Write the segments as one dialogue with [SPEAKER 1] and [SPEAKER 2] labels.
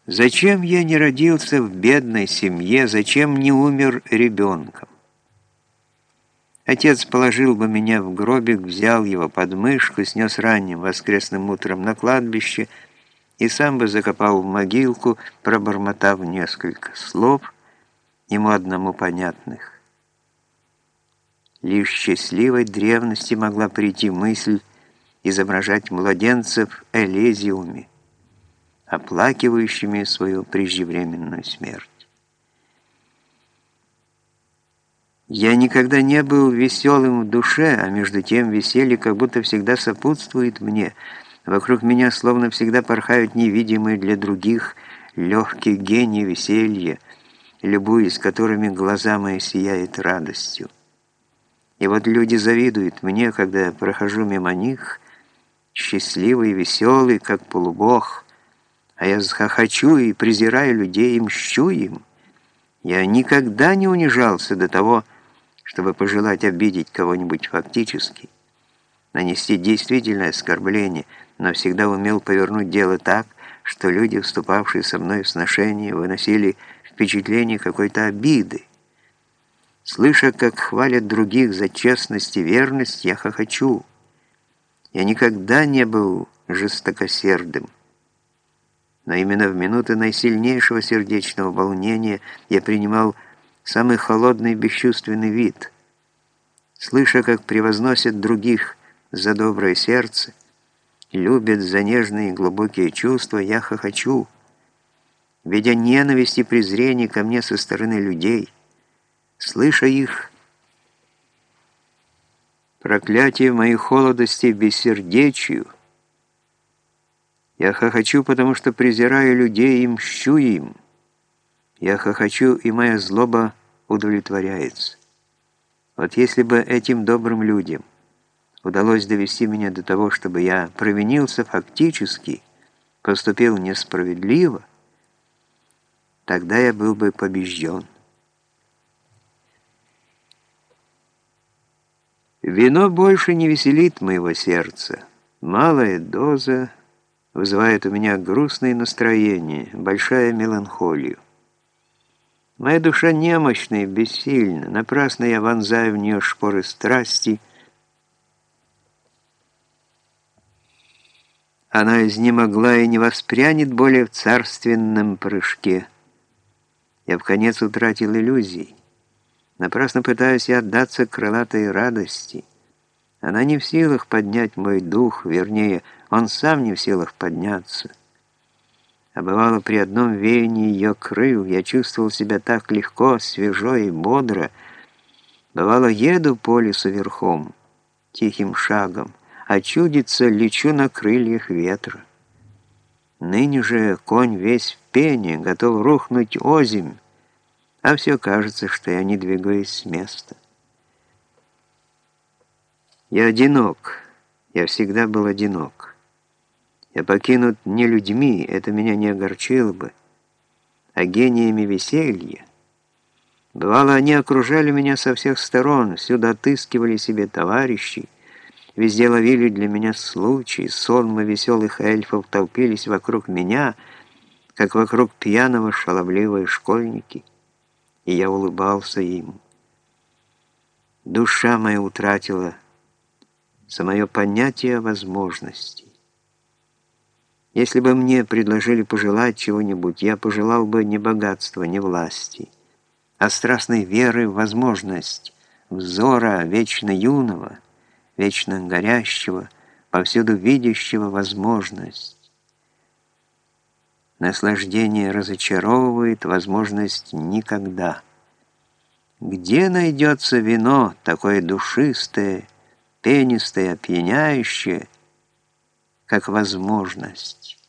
[SPEAKER 1] Зачем я не родился в бедной семье, зачем не умер ребенком? Отец положил бы меня в гробик, взял его под мышку, снес ранним воскресным утром на кладбище и сам бы закопал в могилку, пробормотав несколько слов, ему одному понятных. Лишь счастливой древности могла прийти мысль изображать младенцев в Элизиуме, оплакивающими свою преждевременную смерть. Я никогда не был веселым в душе, а между тем веселье как будто всегда сопутствует мне. Вокруг меня словно всегда порхают невидимые для других легкие гении веселья, любуясь которыми глаза мои сияют радостью. И вот люди завидуют мне, когда я прохожу мимо них, счастливый и веселый, как полубог, а я хохочу и презираю людей и мщу им. Я никогда не унижался до того, чтобы пожелать обидеть кого-нибудь фактически, нанести действительное оскорбление, но всегда умел повернуть дело так, что люди, вступавшие со мной в сношение, выносили впечатление какой-то обиды. Слыша, как хвалят других за честность и верность, я хохочу. Я никогда не был жестокосердым. Но именно в минуты наисильнейшего сердечного волнения я принимал самый холодный и бесчувственный вид. Слыша, как превозносят других за доброе сердце, любят за нежные и глубокие чувства, я хохочу. Видя ненависть и презрение ко мне со стороны людей, слыша их проклятие моей холодости и бессердечию, я хохочу, потому что презираю людей и мщу им. Я хохочу, и моя злоба удовлетворяется. Вот если бы этим добрым людям удалось довести меня до того, чтобы я провинился фактически, поступил несправедливо, тогда я был бы побежден. Вино больше не веселит моего сердца. Малая доза вызывает у меня грустное настроение, большая меланхолию. Моя душа немощна и бессильна. Напрасно я вонзаю в нее шпоры страсти. Она изнемогла и не воспрянет более в царственном прыжке. Я вконец утратил иллюзий. Напрасно пытаюсь я отдаться крылатой радости. Она не в силах поднять мой дух, вернее, он сам не в силах подняться. А бывало, при одном веянии ее крыл я чувствовал себя так легко, свежо и бодро. Бывало, еду по лесу верхом, тихим шагом, а чудится, лечу на крыльях ветра. Ныне же конь весь в пене, готов рухнуть озимь, а все кажется, что я не двигаюсь с места. Я одинок, я всегда был одинок. Я покинут не людьми, это меня не огорчило бы, а гениями веселья. Бывало, они окружали меня со всех сторон, всюду отыскивали себе товарищей, везде ловили для меня случаи, сонмы веселых эльфов толпились вокруг меня, как вокруг пьяного шаловливые школьники, и я улыбался им. Душа моя утратила самое понятие возможностей. Если бы мне предложили пожелать чего-нибудь, я пожелал бы не богатства, не власти, а страстной веры в возможность, взора вечно юного, вечно горящего, повсюду видящего возможность. Наслаждение разочаровывает, возможность никогда. Где найдется вино, такое душистое, пенистое, опьяняющее, как возможность?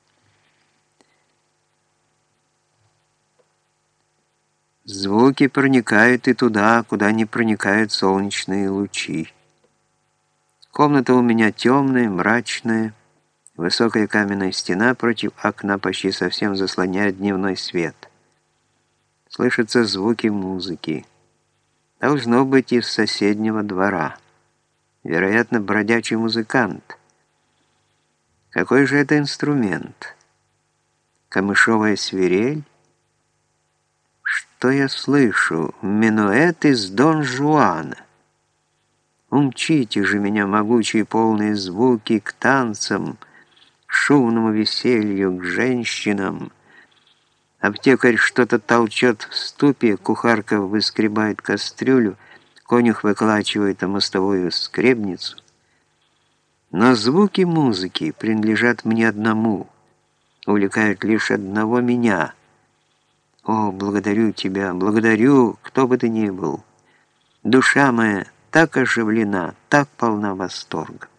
[SPEAKER 1] Звуки проникают и туда, куда не проникают солнечные лучи. Комната у меня темная, мрачная, высокая каменная стена против окна почти совсем заслоняет дневной свет. Слышатся звуки музыки. Должно быть из соседнего двора. Вероятно, бродячий музыкант. Какой же это инструмент? камышовая свирель? Что я слышу? Минуэт из Дон Жуана. Умчите же меня, могучие полные звуки, к танцам, к шумному веселью, к женщинам. Аптекарь что-то толчет в ступе, кухарка выскребает кастрюлю, конюх выколачивает о мостовую скребницу. Но звуки музыки принадлежат мне одному, увлекают лишь одного меня. О, благодарю тебя, благодарю, кто бы ты ни был. Душа моя так оживлена, так полна восторга.